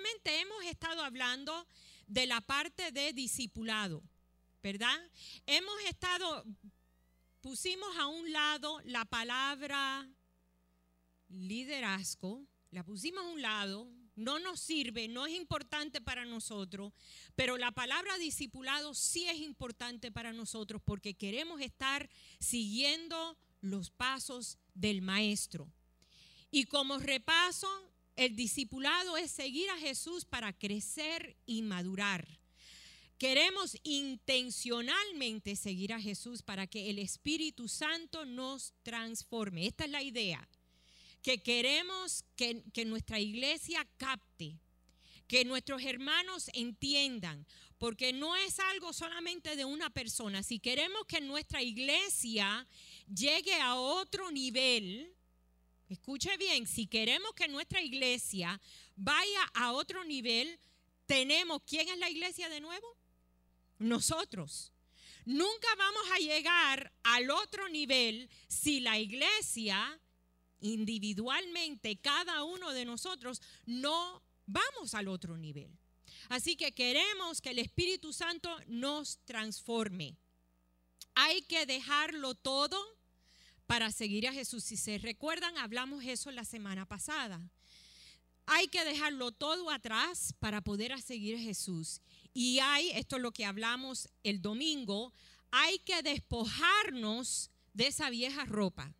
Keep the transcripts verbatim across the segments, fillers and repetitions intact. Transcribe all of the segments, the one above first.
Últimamente hemos estado hablando de la parte de discipulado, ¿verdad? Hemos estado, pusimos a un lado la palabra liderazgo, la pusimos a un lado, no nos sirve, no es importante para nosotros, pero la palabra discipulado sí es importante para nosotros porque queremos estar siguiendo los pasos del maestro. Y como repaso, el discipulado es seguir a Jesús para crecer y madurar. Queremos intencionalmente seguir a Jesús para que el Espíritu Santo nos transforme. Esta es la idea, que queremos que, que nuestra iglesia capte, que nuestros hermanos entiendan, porque no es algo solamente de una persona. Si queremos que nuestra iglesia llegue a otro nivel, escuche bien, si queremos que nuestra iglesia vaya a otro nivel, tenemos, ¿quién es la iglesia de nuevo? Nosotros. Nunca vamos a llegar al otro nivel si la iglesia individualmente, cada uno de nosotros, no vamos al otro nivel. Así que queremos que el Espíritu Santo nos transforme. Hay que dejarlo todo para seguir a Jesús. Si se recuerdan, hablamos eso la semana pasada. Hay que dejarlo todo atrás para poder seguir a Jesús. Y hay, esto es lo que hablamos el domingo, hay que despojarnos de esa vieja ropa.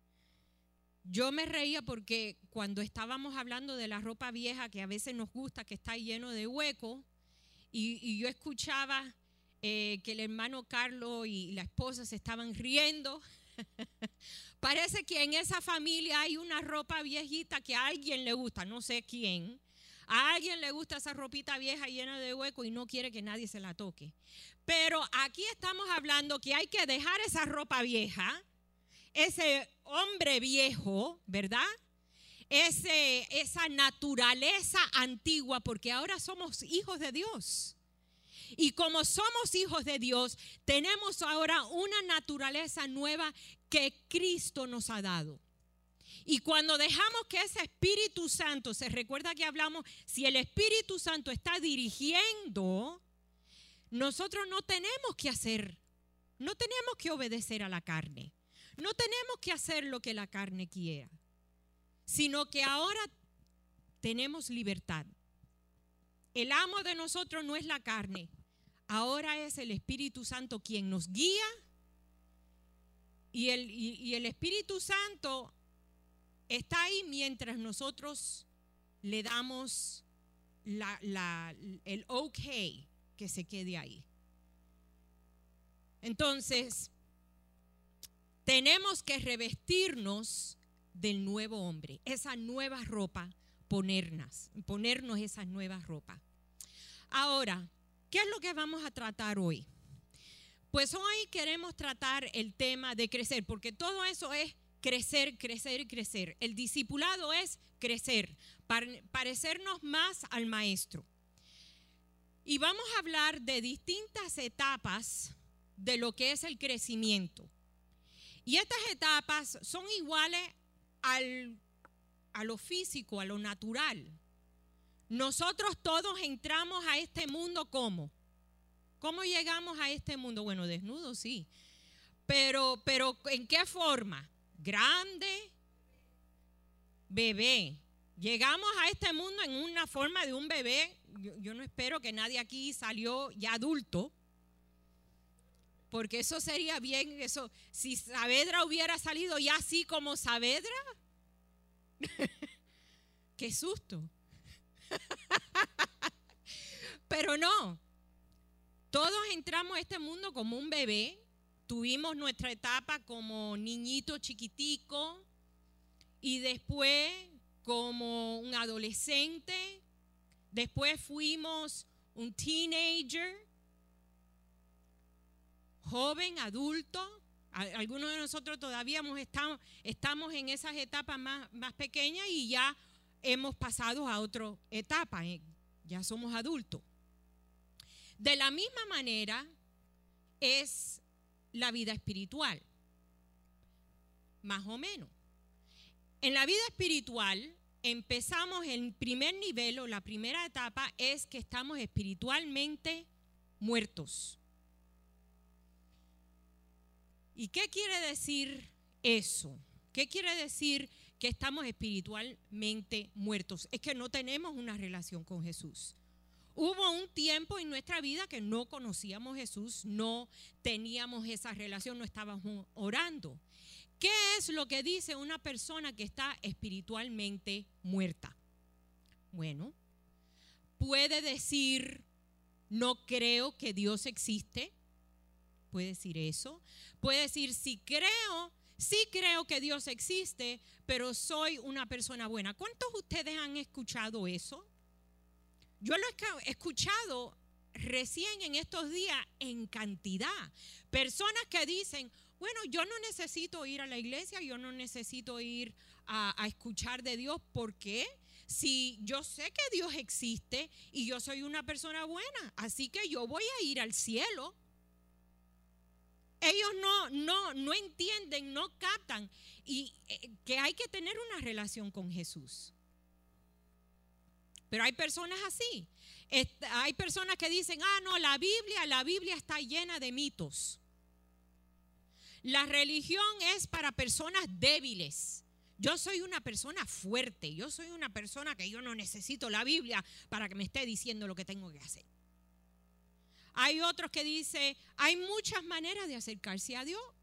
Yo me reía porque cuando estábamos hablando de la ropa vieja, que a veces nos gusta, que está lleno de huecos, y, y yo escuchaba eh, que el hermano Carlos y la esposa se estaban riendo. Parece que en esa familia hay una ropa viejita que a alguien le gusta, no sé quién. A alguien le gusta esa ropita vieja llena de hueco y no quiere que nadie se la toque. Pero aquí estamos hablando que hay que dejar esa ropa vieja, ese hombre viejo, ¿verdad? Ese, esa naturaleza antigua, porque ahora somos hijos de Dios. Y como somos hijos de Dios, tenemos ahora una naturaleza nueva que Cristo nos ha dado. Y cuando dejamos que ese Espíritu Santo, se recuerda que hablamos, si el Espíritu Santo está dirigiendo, nosotros no tenemos que hacer, no tenemos que obedecer a la carne. No tenemos que hacer lo que la carne quiera, sino que ahora tenemos libertad. El amo de nosotros no es la carne, ahora es el Espíritu Santo quien nos guía y el, y, y el Espíritu Santo está ahí mientras nosotros le damos la, la, el ok que se quede ahí. Entonces, tenemos que revestirnos del nuevo hombre, esa nueva ropa, ponernos, ponernos esas nuevas ropas. Ahora, ¿qué es lo que vamos a tratar hoy? Pues hoy queremos tratar el tema de crecer, porque todo eso es crecer, crecer y crecer. El discipulado es crecer, parecernos más al maestro. Y vamos a hablar de distintas etapas de lo que es el crecimiento. Y estas etapas son iguales al, a lo físico, a lo natural. Nosotros todos entramos a este mundo ¿cómo? ¿Cómo llegamos a este mundo? Bueno, desnudos sí, pero, pero ¿en qué forma? Grande, bebé. Llegamos a este mundo en una forma de un bebé. Yo, yo no espero que nadie aquí salió ya adulto, porque eso sería bien, eso, si Saavedra hubiera salido ya así como Saavedra, qué susto. Pero no, todos entramos a este mundo como un bebé, tuvimos nuestra etapa como niñito chiquitico y después como un adolescente, después fuimos un teenager, joven, adulto. Algunos de nosotros todavía hemos estado, estamos en esas etapas más, más pequeñas y ya hemos pasado a otra etapa, ya somos adultos. De la misma manera es la vida espiritual, más o menos. En la vida espiritual empezamos el primer nivel o la primera etapa es que estamos espiritualmente muertos. ¿Y qué quiere decir eso? ¿Qué quiere decir que estamos espiritualmente muertos? Es que no tenemos una relación con Jesús. Hubo un tiempo en nuestra vida que no conocíamos a Jesús, no teníamos esa relación, no estábamos orando. ¿Qué es lo que dice una persona que está espiritualmente muerta? Bueno, puede decir, no creo que Dios existe. Puede decir eso. Puede decir, sí creo, sí creo que Dios existe, pero soy una persona buena. ¿Cuántos de ustedes han escuchado eso? Yo lo he escuchado recién en estos días en cantidad. Personas que dicen, bueno, yo no necesito ir a la iglesia, yo no necesito ir a, a escuchar de Dios. ¿Por qué? Si yo sé que Dios existe y yo soy una persona buena, así que yo voy a ir al cielo. Ellos no, no, no entienden, no captan y eh, que hay que tener una relación con Jesús. Pero hay personas así. Est- hay personas que dicen, ah, no, la Biblia, la Biblia está llena de mitos. La religión es para personas débiles. Yo soy una persona fuerte. Yo soy una persona que yo no necesito la Biblia para que me esté diciendo lo que tengo que hacer. Hay otros que dicen, hay muchas maneras de acercarse a Dios.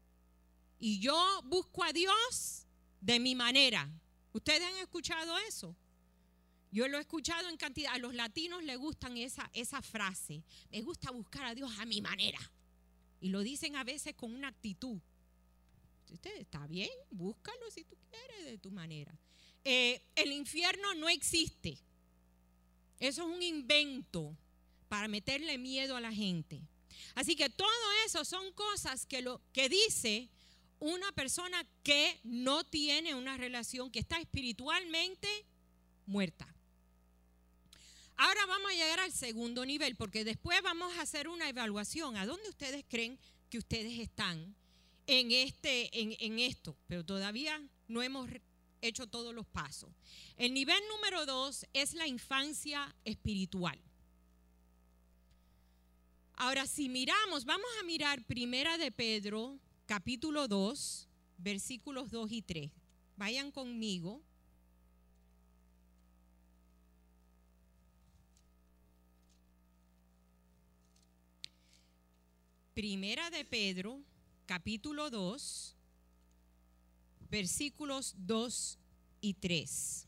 Y yo busco a Dios de mi manera. ¿Ustedes han escuchado eso? Yo lo he escuchado en cantidad. A los latinos les gustan esa, esa frase. Me gusta buscar a Dios a mi manera. Y lo dicen a veces con una actitud. Usted está bien, búscalo si tú quieres de tu manera. Eh, el infierno no existe. Eso es un invento para meterle miedo a la gente. Así que todo eso son cosas que, lo, que dice una persona que no tiene una relación, que está espiritualmente muerta. Ahora vamos a llegar al segundo nivel, porque después vamos a hacer una evaluación. ¿A dónde ustedes creen que ustedes están en, este, en, en esto? Pero todavía no hemos hecho todos los pasos. El nivel número dos es la infancia espiritual. Ahora, si miramos, vamos a mirar Primera de Pedro, capítulo dos, versículos dos y tres. Vayan conmigo. Primera de Pedro, capítulo dos, versículos dos y tres.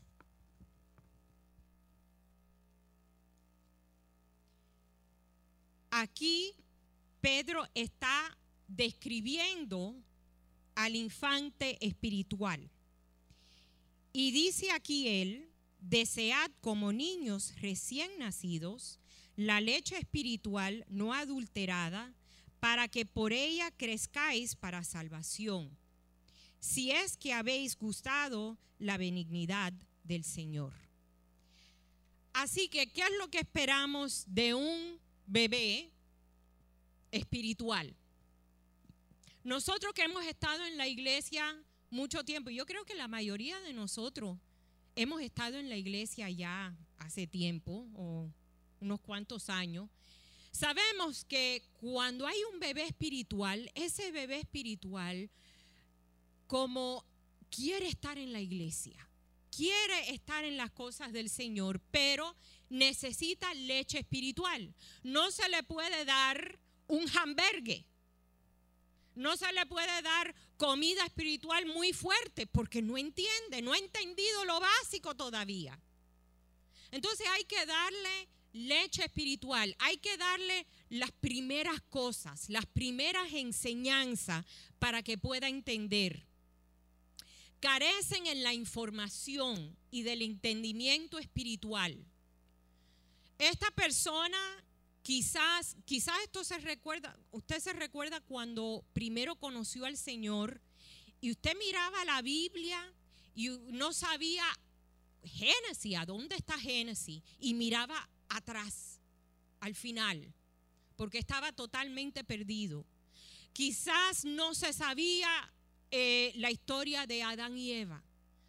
Aquí Pedro está describiendo al infante espiritual. Y dice aquí él, desead como niños recién nacidos la leche espiritual no adulterada, para que por ella crezcáis para salvación, si es que habéis gustado la benignidad del Señor. Así que, ¿qué es lo que esperamos de un bebé espiritual? Nosotros que hemos estado en la iglesia mucho tiempo, yo creo que la mayoría de nosotros hemos estado en la iglesia ya hace tiempo, o unos cuantos años. Sabemos que cuando hay un bebé espiritual, ese bebé espiritual como quiere estar en la iglesia, quiere estar en las cosas del Señor, pero necesita leche espiritual. No se le puede dar un hamburgues, no se le puede dar comida espiritual muy fuerte porque no entiende, no ha entendido lo básico todavía. Entonces hay que darle leche espiritual, hay que darle las primeras cosas, las primeras enseñanzas para que pueda entender. Carecen en la información y del entendimiento espiritual. Esta persona quizás, quizás esto se recuerda, usted se recuerda cuando primero conoció al Señor y usted miraba la Biblia y no sabía Génesis, ¿a dónde está Génesis? Y miraba atrás, al final, porque estaba totalmente perdido. Quizás no se sabía eh, la historia de Adán y Eva.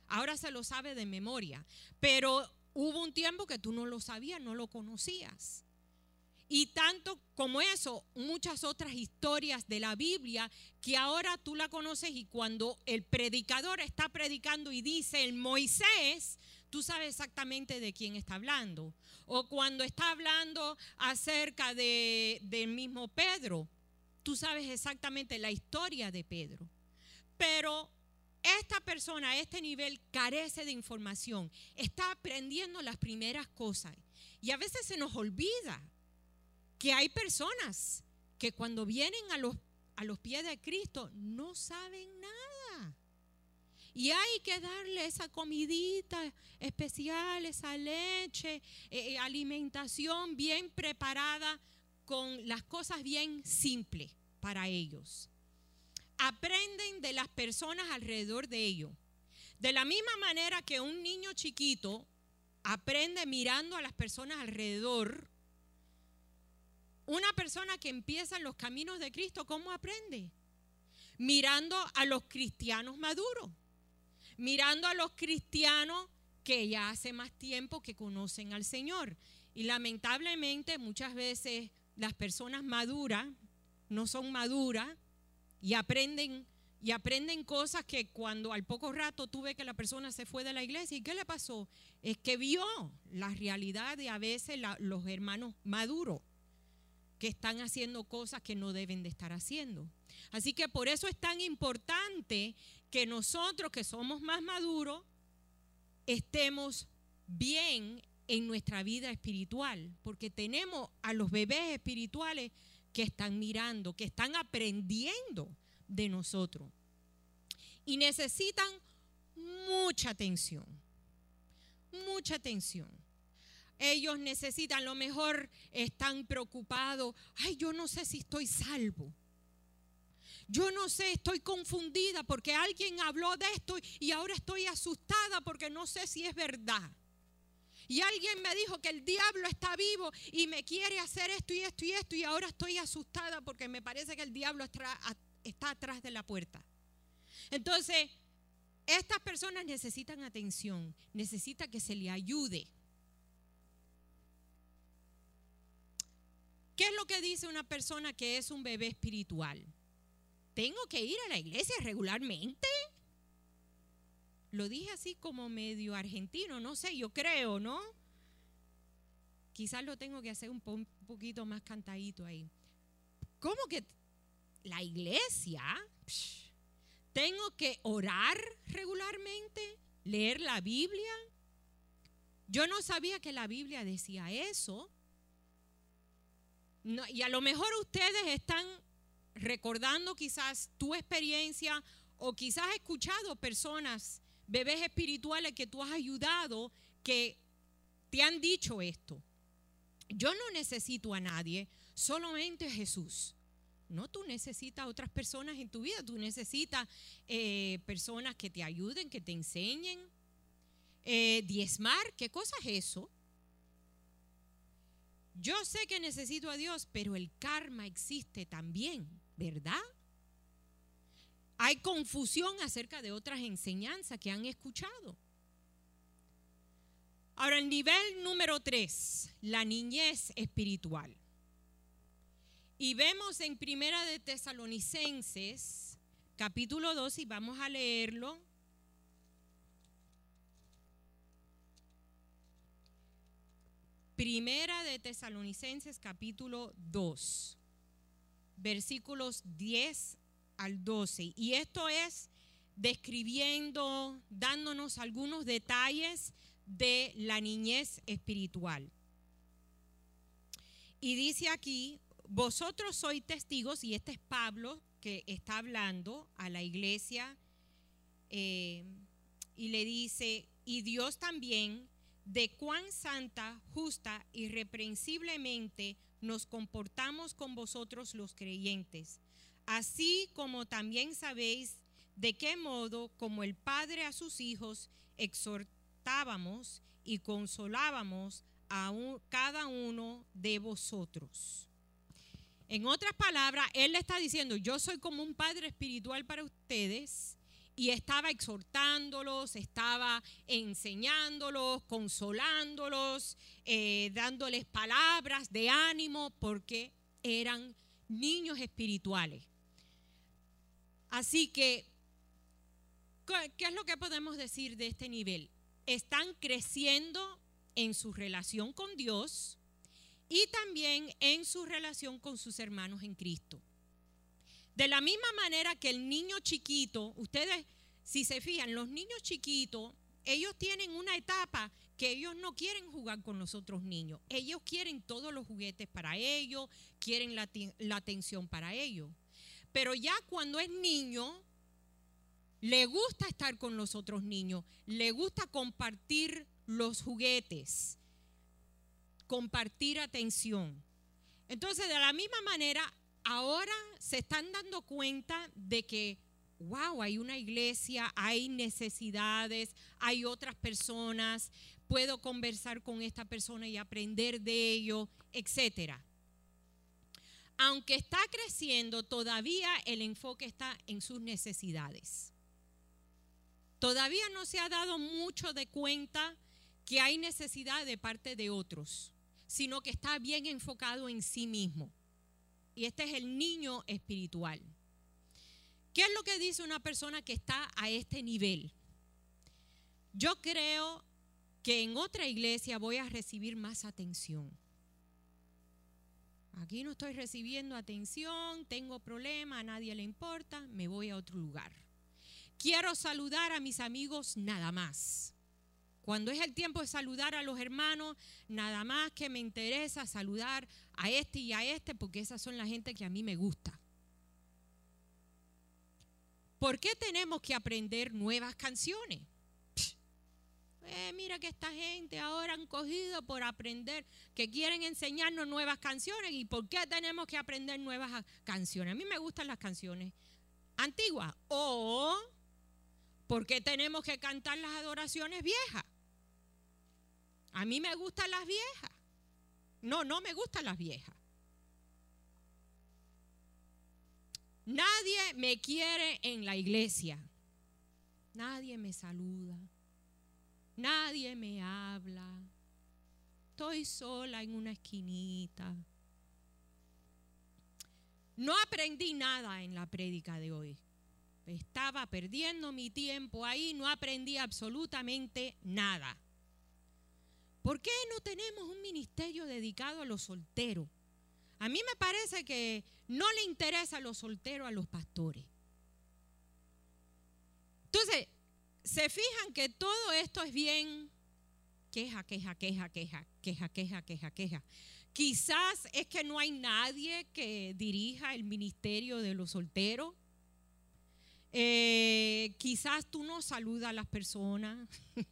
ahora se lo sabe de memoria, pero hubo un tiempo que tú no lo sabías, no lo conocías. Y tanto como eso, muchas otras historias de la Biblia que ahora tú la conoces, y cuando el predicador está predicando y dice el Moisés, tú sabes exactamente de quién está hablando. O cuando está hablando acerca de, del mismo Pedro, tú sabes exactamente la historia de Pedro. Pero esta persona a este nivel carece de información, está aprendiendo las primeras cosas. Y a veces se nos olvida que hay personas que cuando vienen a los, a los pies de Cristo no saben nada. Y hay que darle esa comidita especial, esa leche, eh, alimentación bien preparada con las cosas bien simples para ellos. Aprenden de las personas alrededor de ellos. De la misma manera que un niño chiquito aprende mirando a las personas alrededor, una persona que empieza en los caminos de Cristo, ¿cómo aprende? Mirando a los cristianos maduros, mirando a los cristianos que ya hace más tiempo que conocen al Señor. Y lamentablemente muchas veces las personas maduras no son maduras y aprenden, y aprenden cosas que cuando al poco rato tú ves que la persona se fue de la iglesia, ¿y qué le pasó? Es que vio la realidad de a veces la, los hermanos maduros que están haciendo cosas que no deben de estar haciendo. Así que por eso es tan importante que nosotros que somos más maduros estemos bien en nuestra vida espiritual, porque tenemos a los bebés espirituales que están mirando, que están aprendiendo de nosotros y necesitan mucha atención, mucha atención. Ellos necesitan, a lo mejor están preocupados, ay, yo no sé si estoy salvo. Yo no sé, estoy confundida porque alguien habló de esto y ahora estoy asustada porque no sé si es verdad. Y alguien me dijo que el diablo está vivo y me quiere hacer esto y esto y esto y ahora estoy asustada porque me parece que el diablo está, está atrás de la puerta. Entonces, estas personas necesitan atención, necesitan que se le ayude. ¿Qué es lo que dice una persona que es un bebé espiritual? ¿Tengo que ir a la iglesia regularmente? Lo dije así como medio argentino, no sé, yo creo, ¿no? Quizás lo tengo que hacer un, po un poquito más cantadito ahí. ¿Cómo que la iglesia? Psh, ¿tengo que orar regularmente? ¿Leer la Biblia? Yo no sabía que la Biblia decía eso. No, y a lo mejor ustedes están recordando quizás tu experiencia o quizás has escuchado personas, bebés espirituales que tú has ayudado, que te han dicho esto. Yo no necesito a nadie, solamente a Jesús. No, tú necesitas a otras personas en tu vida, tú necesitas eh, personas que te ayuden, que te enseñen. Eh, diezmar, ¿qué cosa es eso? Yo sé que necesito a Dios, pero el karma existe también, ¿verdad? Hay confusión acerca de otras enseñanzas que han escuchado. Ahora, el nivel número tres, la niñez espiritual. Y vemos en Primera de Tesalonicenses, capítulo dos, y vamos a leerlo. Primera de Tesalonicenses capítulo dos, versículos diez al doce. Y esto es describiendo, dándonos algunos detalles de la niñez espiritual. Y dice aquí, vosotros sois testigos, y este es Pablo que está hablando a la iglesia, eh, y le dice, y Dios también, de cuán santa, justa, irreprensiblemente nos comportamos con vosotros los creyentes, así como también sabéis de qué modo, como el Padre a sus hijos, exhortábamos y consolábamos a un, cada uno de vosotros. En otras palabras, Él le está diciendo, yo soy como un padre espiritual para ustedes y estaba exhortándolos, estaba enseñándolos, consolándolos, eh, dándoles palabras de ánimo, porque eran niños espirituales. Así que, ¿qué es lo que podemos decir de este nivel? Están creciendo en su relación con Dios y también en su relación con sus hermanos en Cristo. De la misma manera que el niño chiquito, ustedes, si se fijan, los niños chiquitos, ellos tienen una etapa que ellos no quieren jugar con los otros niños. Ellos quieren todos los juguetes para ellos, quieren la, la atención para ellos. Pero ya cuando es niño, le gusta estar con los otros niños, le gusta compartir los juguetes, compartir atención. Entonces, de la misma manera, ahora se están dando cuenta de que, wow, hay una iglesia, hay necesidades, hay otras personas, puedo conversar con esta persona y aprender de ello, etcétera. Aunque está creciendo, todavía el enfoque está en sus necesidades. Todavía no se ha dado mucho de cuenta que hay necesidad de parte de otros, sino que está bien enfocado en sí mismo. Y este es el niño espiritual. ¿Qué es lo que dice una persona que está a este nivel? Yo creo que en otra iglesia voy a recibir más atención. Aquí no estoy recibiendo atención, tengo problemas, a nadie le importa, me voy a otro lugar. Quiero saludar a mis amigos nada más. Cuando es el tiempo de saludar a los hermanos, nada más que me interesa saludar a este y a este, porque esas son la gente que a mí me gusta. ¿Por qué tenemos que aprender nuevas canciones? Eh, mira que esta gente ahora han cogido por aprender, que quieren enseñarnos nuevas canciones. ¿Y por qué tenemos que aprender nuevas canciones? A mí me gustan las canciones antiguas. O, ¿por qué tenemos que cantar las adoraciones viejas? A mí me gustan las viejas. No, no me gustan las viejas. Nadie me quiere en la iglesia. Nadie me saluda. Nadie me habla. Estoy sola en una esquinita. No aprendí nada en la prédica de hoy. Estaba perdiendo mi tiempo ahí, no aprendí absolutamente nada. ¿Por qué no tenemos un ministerio dedicado a los solteros? A mí me parece que no le interesa a los solteros a los pastores. Entonces, se fijan que todo esto es bien queja, queja, queja, queja, queja, queja, queja, queja. Quizás es que no hay nadie que dirija el ministerio de los solteros. Eh, quizás tú no saludas a las personas.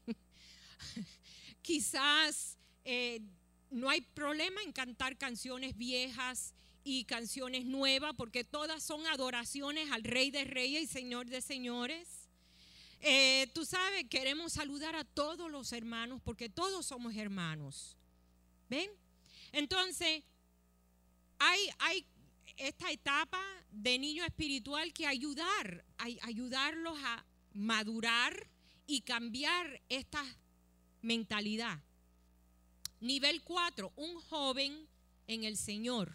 Quizás eh, no hay problema en cantar canciones viejas y canciones nuevas, porque todas son adoraciones al Rey de Reyes y Señor de Señores. Eh, tú sabes, queremos saludar a todos los hermanos porque todos somos hermanos. ¿Ven? Entonces, hay, hay esta etapa de niño espiritual que ayudar, ay, ayudarlos a madurar y cambiar esta mentalidad. Nivel cuatro, un joven en el Señor.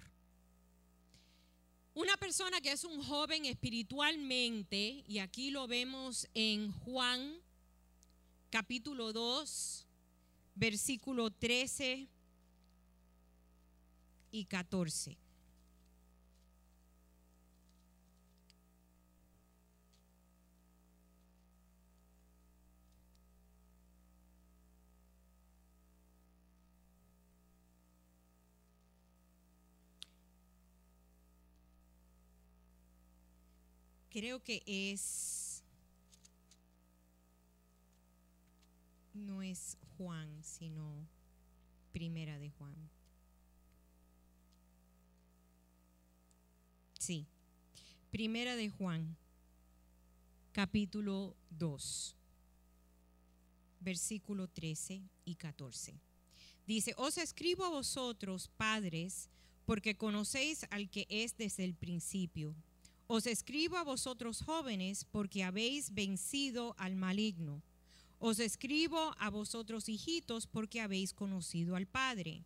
Una persona que es un joven espiritualmente, y aquí lo vemos en Juan capítulo dos, versículo trece y catorce. Creo que es, no es Juan, sino Primera de Juan. Sí, Primera de Juan, capítulo dos, versículo trece y catorce. Dice: os escribo a vosotros, padres, porque conocéis al que es desde el principio. Os escribo a vosotros jóvenes porque habéis vencido al maligno. Os escribo a vosotros hijitos porque habéis conocido al Padre.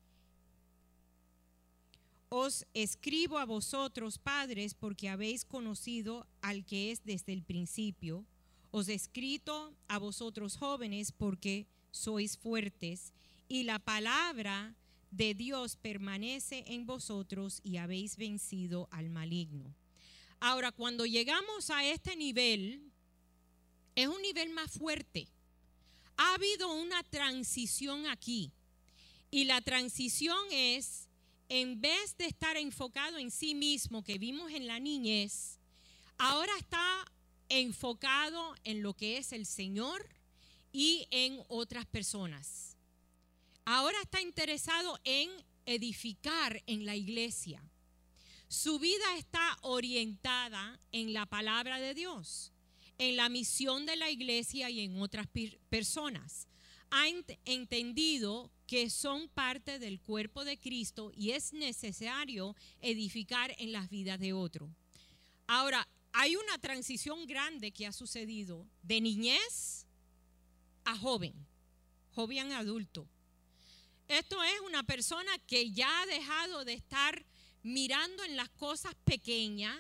Os escribo a vosotros padres porque habéis conocido al que es desde el principio. Os he escrito a vosotros jóvenes porque sois fuertes y la palabra de Dios permanece en vosotros y habéis vencido al maligno. Ahora, cuando llegamos a este nivel, es un nivel más fuerte. Ha habido una transición aquí y la transición es, en vez de estar enfocado en sí mismo que vimos en la niñez, ahora está enfocado en lo que es el Señor y en otras personas. Ahora está interesado en edificar en la iglesia. Su vida está orientada en la palabra de Dios, en la misión de la iglesia y en otras personas. Ha ent- entendido que son parte del cuerpo de Cristo y es necesario edificar en las vidas de otros. Ahora, hay una transición grande que ha sucedido de niñez a joven, joven adulto. Esto es una persona que ya ha dejado de estar mirando en las cosas pequeñas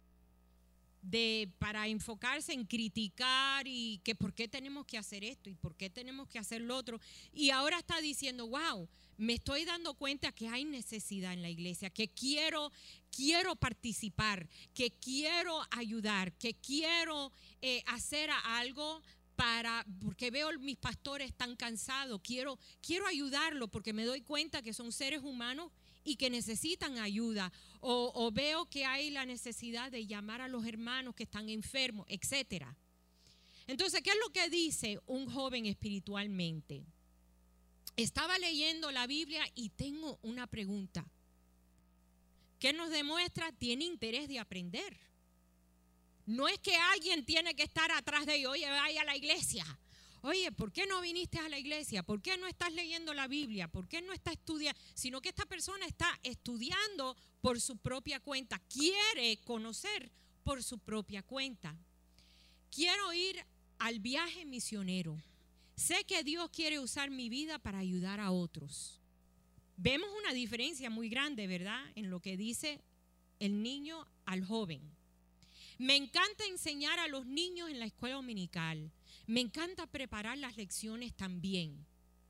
de, para enfocarse en criticar y que por qué tenemos que hacer esto y por qué tenemos que hacer lo otro. Y ahora está diciendo, wow, me estoy dando cuenta que hay necesidad en la iglesia, que quiero, quiero participar, que quiero ayudar, que quiero eh, hacer algo para, porque veo mis pastores tan cansados, quiero, quiero ayudarlos porque me doy cuenta que son seres humanos y que necesitan ayuda, o, o veo que hay la necesidad de llamar a los hermanos que están enfermos, etcétera. Entonces, ¿qué es lo que dice un joven espiritualmente? Estaba leyendo la Biblia y tengo una pregunta. ¿Qué nos demuestra? Tiene interés de aprender. No es que alguien tiene que estar atrás de ellos, oye, vaya a la iglesia. Oye, ¿por qué no viniste a la iglesia? ¿Por qué no estás leyendo la Biblia? ¿Por qué no estás estudiando? Sino que esta persona está estudiando por su propia cuenta. Quiere conocer por su propia cuenta. Quiero ir al viaje misionero. Sé que Dios quiere usar mi vida para ayudar a otros. Vemos una diferencia muy grande, ¿verdad? En lo que dice el niño al joven. Me encanta enseñar a los niños en la escuela dominical. Me encanta preparar las lecciones también.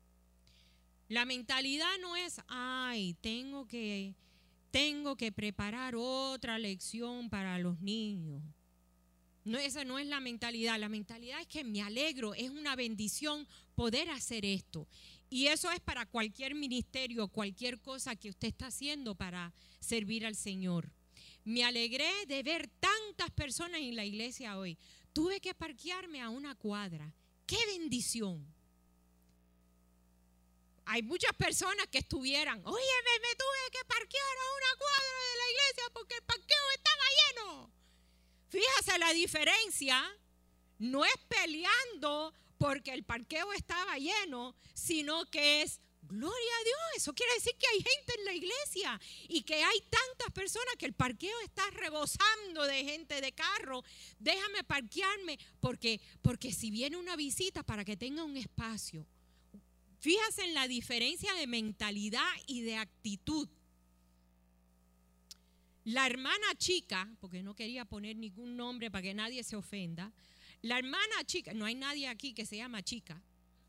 La mentalidad no es, ay, tengo que, tengo que preparar otra lección para los niños. No, esa no es la mentalidad. La mentalidad es que me alegro, es una bendición poder hacer esto. Y eso es para cualquier ministerio, cualquier cosa que usted está haciendo para servir al Señor. Me alegré de ver tantas personas en la iglesia hoy. Tuve que parquearme a una cuadra. ¡Qué bendición! Hay muchas personas que estuvieran, oye, me, me tuve que parquear a una cuadra de la iglesia porque el parqueo estaba lleno. Fíjese la diferencia. No es peleando porque el parqueo estaba lleno, sino que es gloria a Dios. Eso quiere decir que hay gente en la iglesia y que hay tantas personas que el parqueo está rebosando de gente de carro. Déjame parquearme porque, porque si viene una visita para que tenga un espacio. Fíjate en la diferencia de mentalidad y de actitud. La hermana chica, porque no quería poner ningún nombre para que nadie se ofenda. La hermana chica, no hay nadie aquí que se llama chica.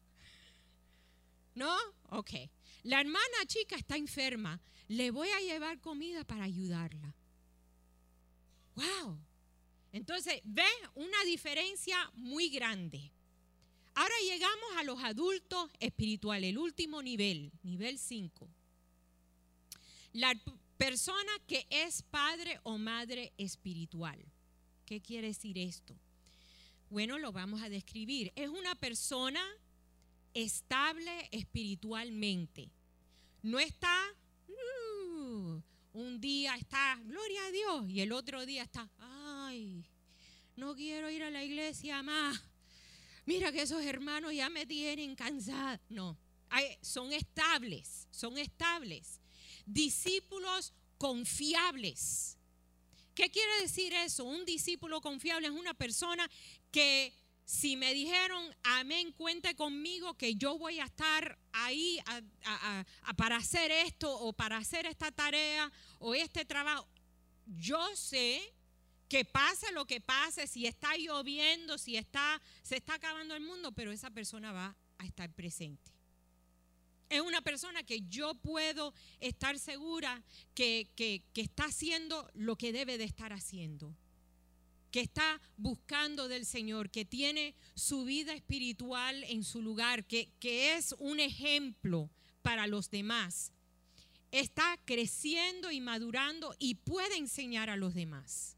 ¿No? Ok. La hermana chica está enferma. Le voy a llevar comida para ayudarla. ¡Wow! Entonces, ¿ves? Una diferencia muy grande. Ahora llegamos a los adultos espirituales, el último nivel, nivel cinco. La persona que es padre o madre espiritual. ¿Qué quiere decir esto? Bueno, lo vamos a describir. Es una persona estable espiritualmente. No está, uh, un día está, gloria a Dios, y el otro día está, ay, no quiero ir a la iglesia más. Mira que esos hermanos ya me tienen cansada. No, hay, son estables, son estables. Discípulos confiables. ¿Qué quiere decir eso? Un discípulo confiable es una persona que si me dijeron, amén, cuente conmigo que yo voy a estar ahí a, a, a, para hacer esto o para hacer esta tarea o este trabajo. Yo sé que pase lo que pase, si está lloviendo, si está, se está acabando el mundo, pero esa persona va a estar presente. Es una persona que yo puedo estar segura que, que, que está haciendo lo que debe de estar haciendo, que está buscando del Señor, que tiene su vida espiritual en su lugar, que, que es un ejemplo para los demás. Está creciendo y madurando y puede enseñar a los demás.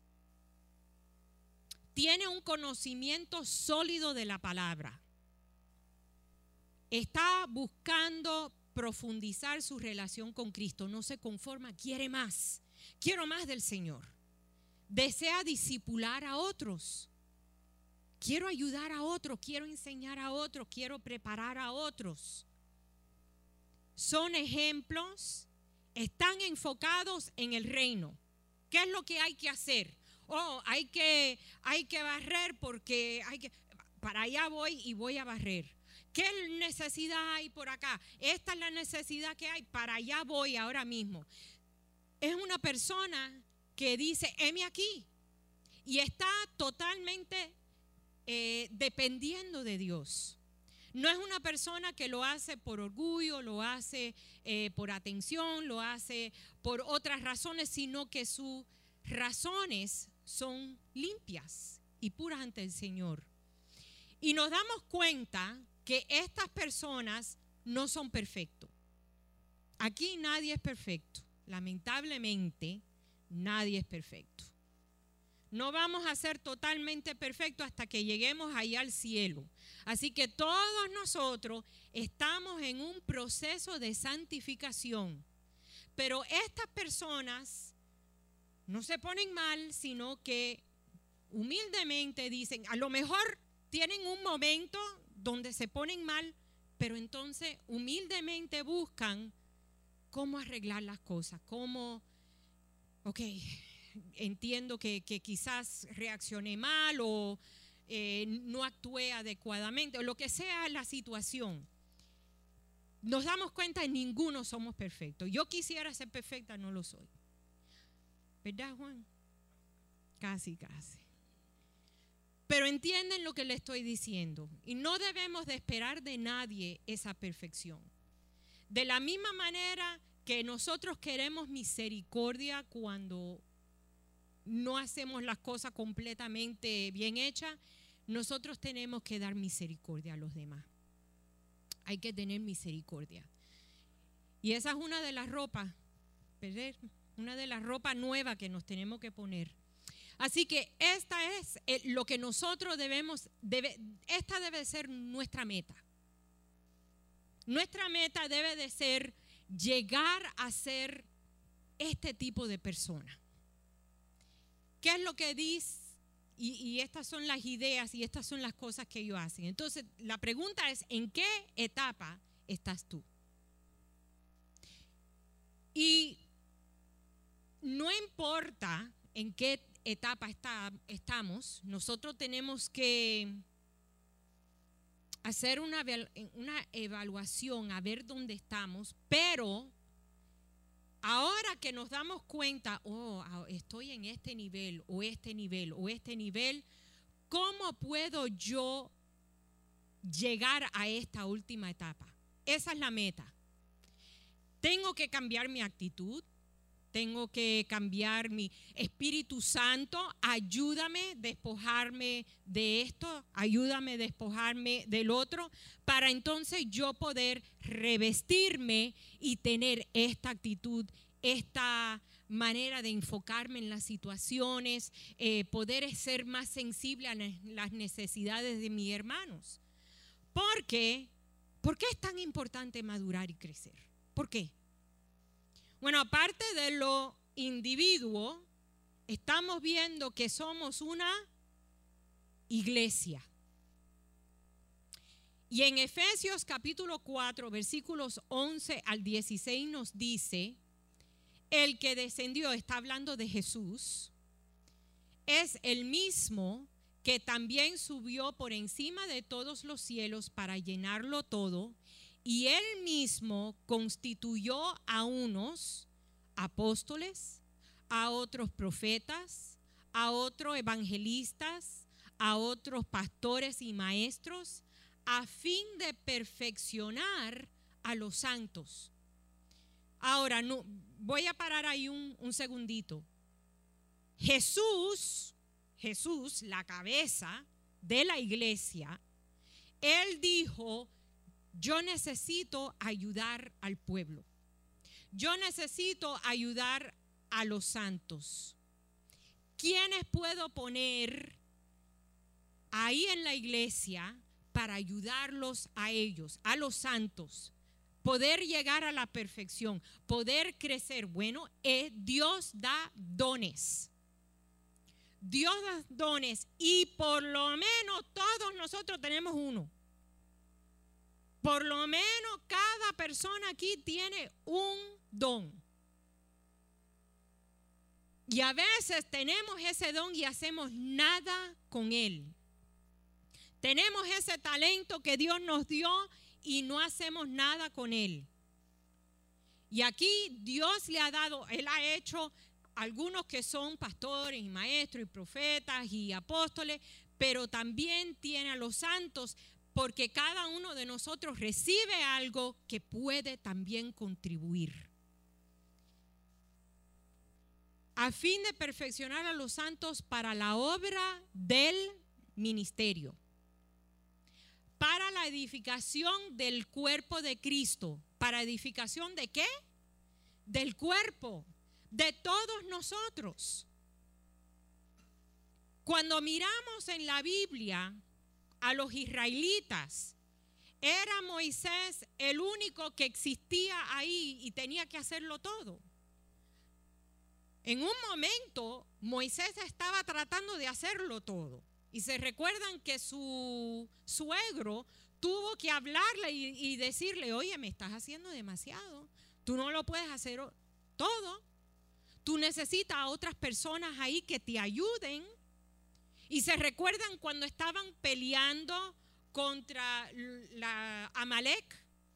Tiene un conocimiento sólido de la palabra. Está buscando profundizar su relación con Cristo. No se conforma, quiere más. Quiero más del Señor. Desea discipular a otros. Quiero ayudar a otros, quiero enseñar a otros, quiero preparar a otros. Son ejemplos, están enfocados en el reino. ¿Qué es lo que hay que hacer? Oh, hay que, hay que barrer porque hay que, para allá voy y voy a barrer. ¿Qué necesidad hay por acá? Esta es la necesidad que hay, para allá voy ahora mismo. Es una persona que dice, heme aquí, y está totalmente eh, dependiendo de Dios. No es una persona que lo hace por orgullo, lo hace eh, por atención, lo hace por otras razones, sino que sus razones son limpias y puras ante el Señor. Y nos damos cuenta que estas personas no son perfectos. Aquí nadie es perfecto. Lamentablemente, nadie es perfecto. No vamos a ser totalmente perfectos hasta que lleguemos allá al cielo. Así que todos nosotros estamos en un proceso de santificación. Pero estas personas no se ponen mal, sino que humildemente dicen, a lo mejor tienen un momento donde se ponen mal, pero entonces humildemente buscan cómo arreglar las cosas, cómo, ok, entiendo que, que quizás reaccioné mal o eh, no actué adecuadamente, o lo que sea la situación. Nos damos cuenta que ninguno somos perfectos. Yo quisiera ser perfecta, no lo soy. ¿Verdad, Juan? Casi, casi. Pero entienden lo que le estoy diciendo. Y no debemos de esperar de nadie esa perfección. De la misma manera que nosotros queremos misericordia cuando no hacemos las cosas completamente bien hechas, nosotros tenemos que dar misericordia a los demás. Hay que tener misericordia. Y esa es una de las ropas, ¿verdad? Una de las ropas nuevas que nos tenemos que poner. Así que esta es lo que nosotros debemos, debe, esta debe ser nuestra meta. Nuestra meta debe de ser llegar a ser este tipo de persona. ¿Qué es lo que dice? Y, y estas son las ideas y estas son las cosas que ellos hacen. Entonces, la pregunta es, ¿en qué etapa estás tú? Y no importa en qué etapa está, estamos, nosotros tenemos que hacer una, una evaluación, a ver dónde estamos, pero ahora que nos damos cuenta, oh, estoy en este nivel, o este nivel, o este nivel, ¿cómo puedo yo llegar a esta última etapa? Esa es la meta. Tengo que cambiar mi actitud, tengo que cambiar mi Espíritu Santo, ayúdame a despojarme de esto, ayúdame a despojarme del otro, para entonces yo poder revestirme y tener esta actitud, esta manera de enfocarme en las situaciones, eh, poder ser más sensible a las necesidades de mis hermanos. ¿Por qué? ¿Por qué es tan importante madurar y crecer? ¿Por qué? Bueno, aparte de lo individuo, estamos viendo que somos una iglesia. Y en Efesios capítulo cuatro, versículos once al dieciséis nos dice, el que descendió, está hablando de Jesús, es el mismo que también subió por encima de todos los cielos para llenarlo todo, y él mismo constituyó a unos apóstoles, a otros profetas, a otros evangelistas, a otros pastores y maestros, a fin de perfeccionar a los santos. Ahora, no, voy a parar ahí un, un segundito. Jesús, Jesús, la cabeza de la iglesia, él dijo: yo necesito ayudar al pueblo. Yo necesito ayudar a los santos. ¿Quiénes puedo poner ahí en la iglesia para ayudarlos a ellos, a los santos? Poder llegar a la perfección, poder crecer. Bueno, eh, Dios da dones. Dios da dones y por lo menos todos nosotros tenemos uno. Por lo menos cada persona aquí tiene un don. Y a veces tenemos ese don y hacemos nada con él. Tenemos ese talento que Dios nos dio y no hacemos nada con él. Y aquí Dios le ha dado, él ha hecho algunos que son pastores y maestros y profetas y apóstoles, pero también tiene a los santos, porque cada uno de nosotros recibe algo que puede también contribuir. A fin de perfeccionar a los santos para la obra del ministerio, para la edificación del cuerpo de Cristo. ¿Para edificación de qué? Del cuerpo, de todos nosotros. Cuando miramos en la Biblia a los israelitas, era Moisés el único que existía ahí y tenía que hacerlo todo. En un momento Moisés estaba tratando de hacerlo todo y se recuerdan que su suegro tuvo que hablarle y, y decirle: oye, me estás haciendo demasiado, tú no lo puedes hacer todo, tú necesitas a otras personas ahí que te ayuden. Y se recuerdan cuando estaban peleando contra la Amalek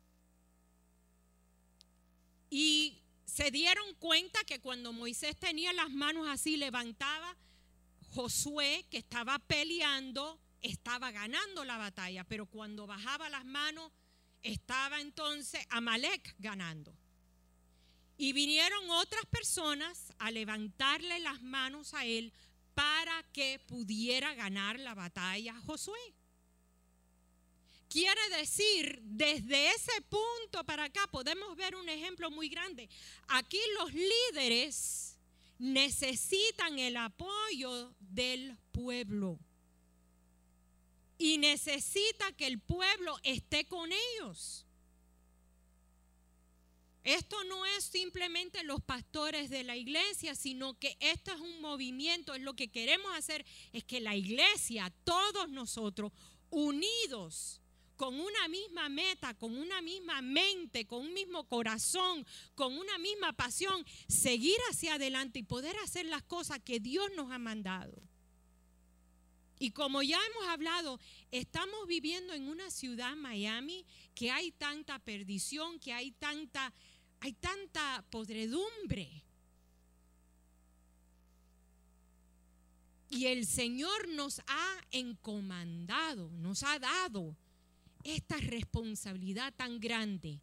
y se dieron cuenta que cuando Moisés tenía las manos así, levantaba, Josué, que estaba peleando, estaba ganando la batalla, pero cuando bajaba las manos, estaba entonces Amalek ganando. Y vinieron otras personas a levantarle las manos a él para que pudiera ganar la batalla Josué. Quiere decir, desde ese punto para acá podemos ver un ejemplo muy grande. Aquí los líderes necesitan el apoyo del pueblo y necesita que el pueblo esté con ellos. Esto no es simplemente los pastores de la iglesia, sino que esto es un movimiento. Es lo que queremos hacer, es que la iglesia, todos nosotros, unidos con una misma meta, con una misma mente, con un mismo corazón, con una misma pasión, seguir hacia adelante y poder hacer las cosas que Dios nos ha mandado. Y como ya hemos hablado, estamos viviendo en una ciudad, Miami, que hay tanta perdición, que hay tanta... Hay tanta podredumbre. Y el Señor nos ha encomendado, nos ha dado esta responsabilidad tan grande.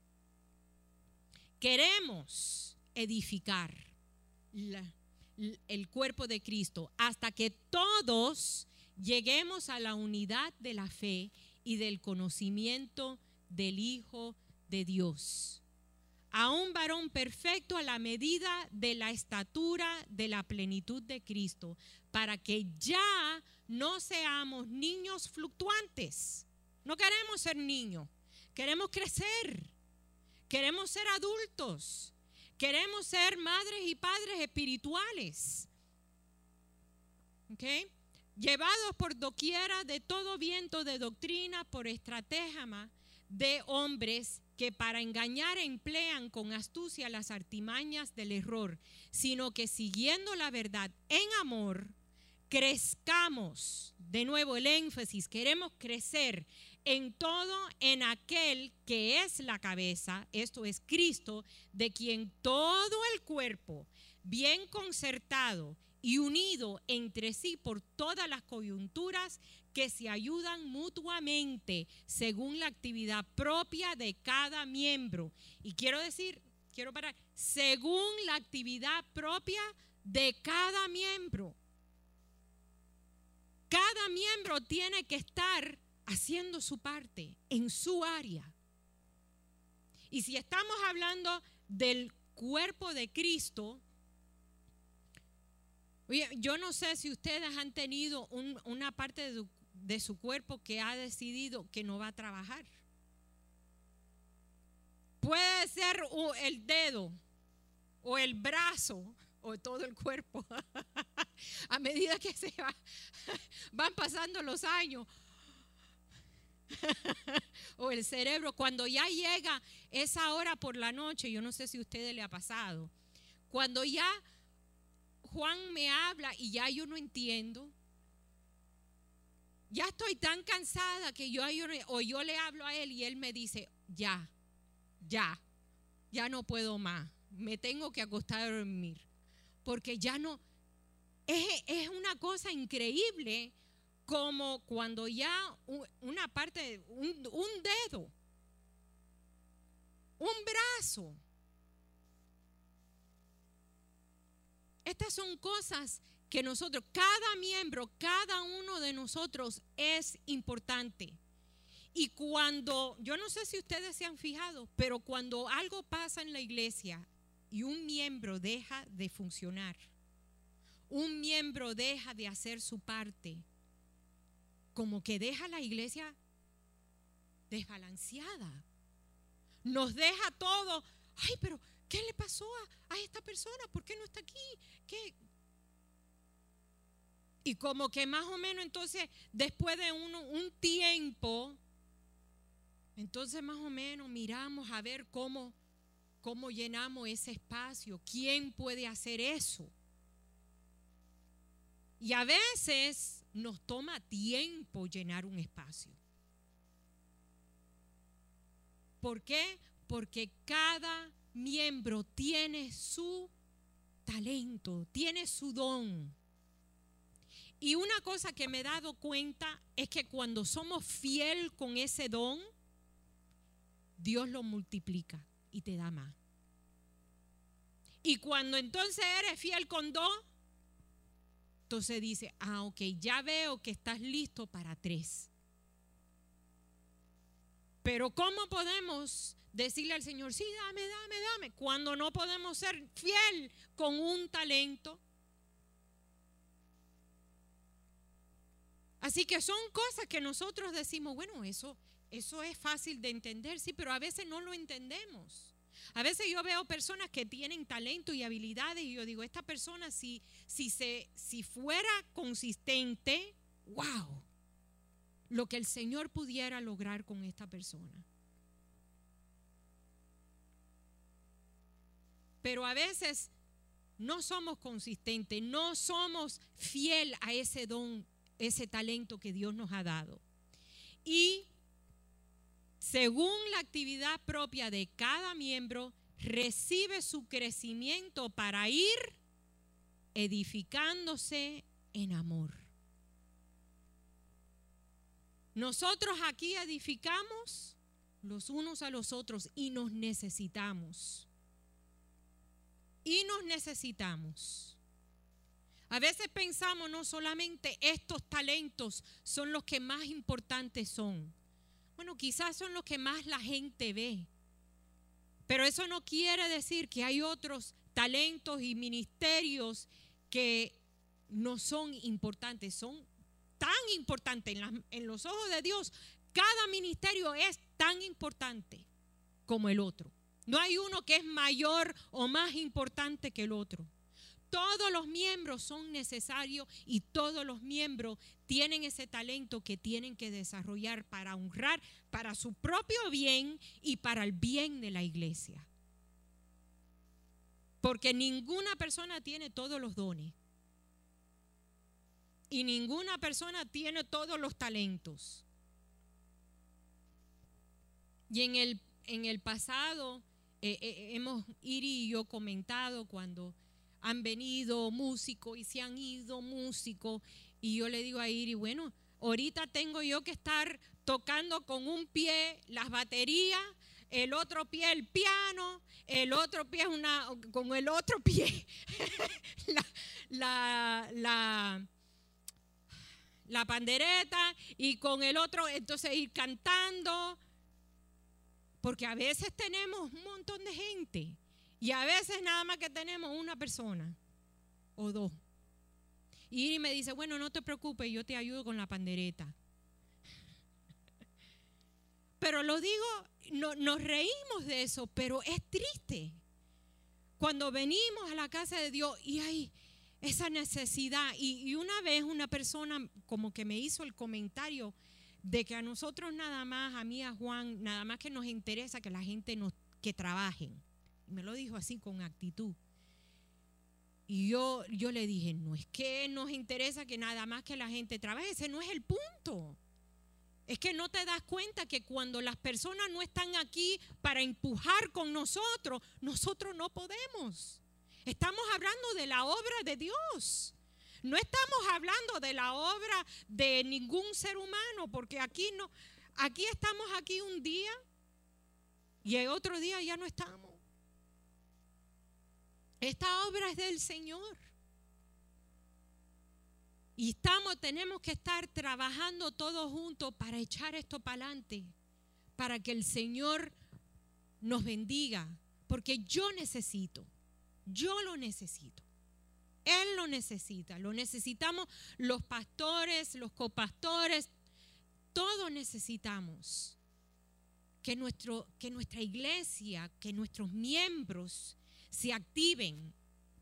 Queremos edificar la, el cuerpo de Cristo hasta que todos lleguemos a la unidad de la fe y del conocimiento del Hijo de Dios, a un varón perfecto a la medida de la estatura de la plenitud de Cristo, para que ya no seamos niños fluctuantes. No queremos ser niños, queremos crecer, queremos ser adultos, queremos ser madres y padres espirituales. ¿Ok? Llevados por doquiera de todo viento de doctrina, por estratagema de hombres que para engañar emplean con astucia las artimañas del error, sino que siguiendo la verdad en amor, crezcamos, de nuevo el énfasis, queremos crecer en todo en aquel que es la cabeza, esto es Cristo, de quien todo el cuerpo, bien concertado y unido entre sí por todas las coyunturas que se ayudan mutuamente según la actividad propia de cada miembro. Y quiero decir, quiero parar, según la actividad propia de cada miembro. Cada miembro tiene que estar haciendo su parte en su área. Y si estamos hablando del cuerpo de Cristo, oye, yo no sé si ustedes han tenido un, una parte de, de su cuerpo que ha decidido que no va a trabajar. Puede ser el dedo o el brazo o todo el cuerpo. A medida que se va, van pasando los años. O el cerebro, cuando ya llega esa hora por la noche, yo no sé si a ustedes le ha pasado, cuando ya Juan me habla y ya yo no entiendo, ya estoy tan cansada que yo, yo o yo le hablo a él y él me dice, ya, ya, ya no puedo más, me tengo que acostar a dormir, porque ya no, es, es una cosa increíble. Como cuando ya una parte, un, un dedo, un brazo. Estas son cosas que nosotros, cada miembro, cada uno de nosotros es importante. Y cuando, yo no sé si ustedes se han fijado, pero cuando algo pasa en la iglesia y un miembro deja de funcionar, un miembro deja de hacer su parte, como que deja la iglesia desbalanceada. Nos deja todo. Ay, pero ¿qué le pasó a, a esta persona? ¿Por qué no está aquí? ¿Qué? Y como que más o menos entonces, después de uno, un tiempo, entonces más o menos miramos a ver cómo, cómo llenamos ese espacio. ¿Quién puede hacer eso? Y a veces nos toma tiempo llenar un espacio. ¿Por qué? Porque cada miembro tiene su talento, tiene su don. Y una cosa que me he dado cuenta es que cuando somos fiel con ese don, Dios lo multiplica y te da más. Y cuando entonces eres fiel con dos, entonces dice, ah, ok, ya veo que estás listo para tres. Pero ¿cómo podemos decirle al Señor, sí, dame, dame, dame, cuando no podemos ser fiel con un talento? Así que son cosas que nosotros decimos, bueno, eso, eso es fácil de entender, sí, pero a veces no lo entendemos. A veces yo veo personas que tienen talento y habilidades y yo digo, esta persona si, si, se, si fuera consistente, wow, lo que el Señor pudiera lograr con esta persona. Pero a veces no somos consistentes, no somos fiel a ese don, ese talento que Dios nos ha dado. Y según la actividad propia de cada miembro, recibe su crecimiento para ir edificándose en amor. Nosotros aquí edificamos los unos a los otros y nos necesitamos. Y nos necesitamos. A veces pensamos no solamente estos talentos son los que más importantes son. Bueno, quizás son los que más la gente ve. Pero eso no quiere decir que hay otros talentos y ministerios que no son importantes. Son tan importantes en, la, en los ojos de Dios. Cada ministerio es tan importante como el otro. No hay uno que es mayor o más importante que el otro. Todos los miembros son necesarios y todos los miembros tienen ese talento que tienen que desarrollar para honrar, para su propio bien y para el bien de la iglesia. Porque ninguna persona tiene todos los dones. y ninguna persona tiene todos los talentos. Y en el, en el pasado eh, eh, hemos, Iri y yo, comentado cuando han venido músicos y se han ido músicos, y yo le digo a Iri, bueno, ahorita tengo yo que estar tocando con un pie las baterías, el otro pie el piano, el otro pie una, con el otro pie la, la, la, la pandereta, y con el otro entonces ir cantando, porque a veces tenemos un montón de gente y a veces nada más que tenemos una persona o dos. Y Iri me dice, bueno, no te preocupes, yo te ayudo con la pandereta. Pero lo digo, no, nos reímos de eso, pero es triste. Cuando venimos a la casa de Dios y hay esa necesidad. Y, y una vez una persona como que me hizo el comentario de que a nosotros nada más, a mí, a Juan, nada más que nos interesa que la gente nos, que trabajen. Y me lo dijo así con actitud. Y yo, yo le dije, no es que nos interesa que nada más que la gente trabaje, ese no es el punto. Es que no te das cuenta que cuando las personas no están aquí para empujar con nosotros, nosotros no podemos. Estamos hablando de la obra de Dios. No estamos hablando de la obra de ningún ser humano, porque aquí no, aquí estamos aquí un día y el otro día ya no estamos. Esta obra es del Señor. Y estamos, tenemos que estar trabajando todos juntos para echar esto para adelante, para que el Señor nos bendiga, porque yo necesito, yo lo necesito. Él lo necesita, lo necesitamos los pastores, los copastores, todos necesitamos que, nuestro, que nuestra iglesia, que nuestros miembros se activen.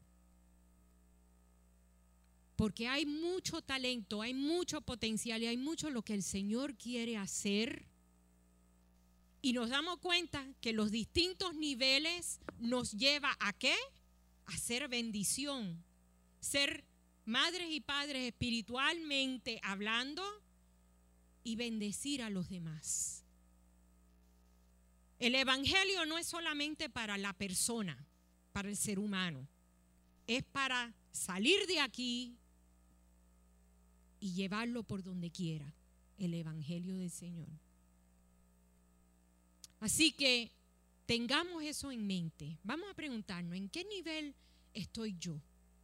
Porque hay mucho talento, hay mucho potencial y hay mucho lo que el Señor quiere hacer. Y nos damos cuenta que los distintos niveles nos lleva a ¿qué? A ser bendición. Ser madres y padres espiritualmente hablando y bendecir a los demás. El evangelio no es solamente para la persona, para el ser humano. Es para salir de aquí y llevarlo por donde quiera, el evangelio del Señor. Así que tengamos eso en mente. Vamos a preguntarnos, ¿en qué nivel estoy yo?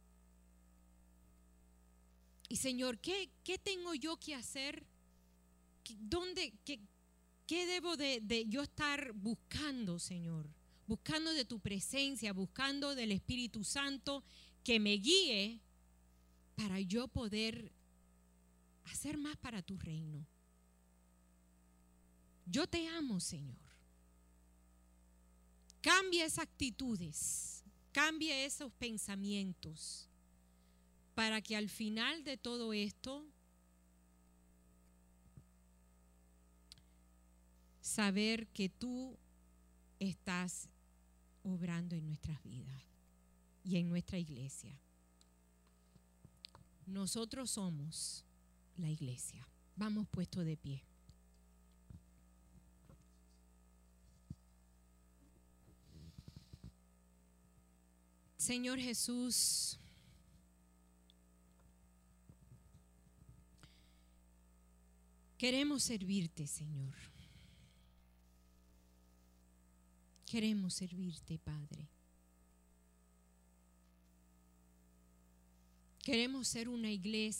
Y Señor, ¿qué, qué tengo yo que hacer? ¿Dónde, qué, qué debo de, de yo estar buscando, Señor? Buscando de tu presencia, buscando del Espíritu Santo que me guíe para yo poder hacer más para tu reino. Yo te amo, Señor. Cambia esas actitudes, cambia esos pensamientos, para que al final de todo esto, saber que tú estás obrando en nuestras vidas y en nuestra iglesia. Nosotros somos la iglesia. Vamos puestos de pie. Señor Jesús, queremos servirte, Señor. Queremos servirte, Padre. Queremos ser una iglesia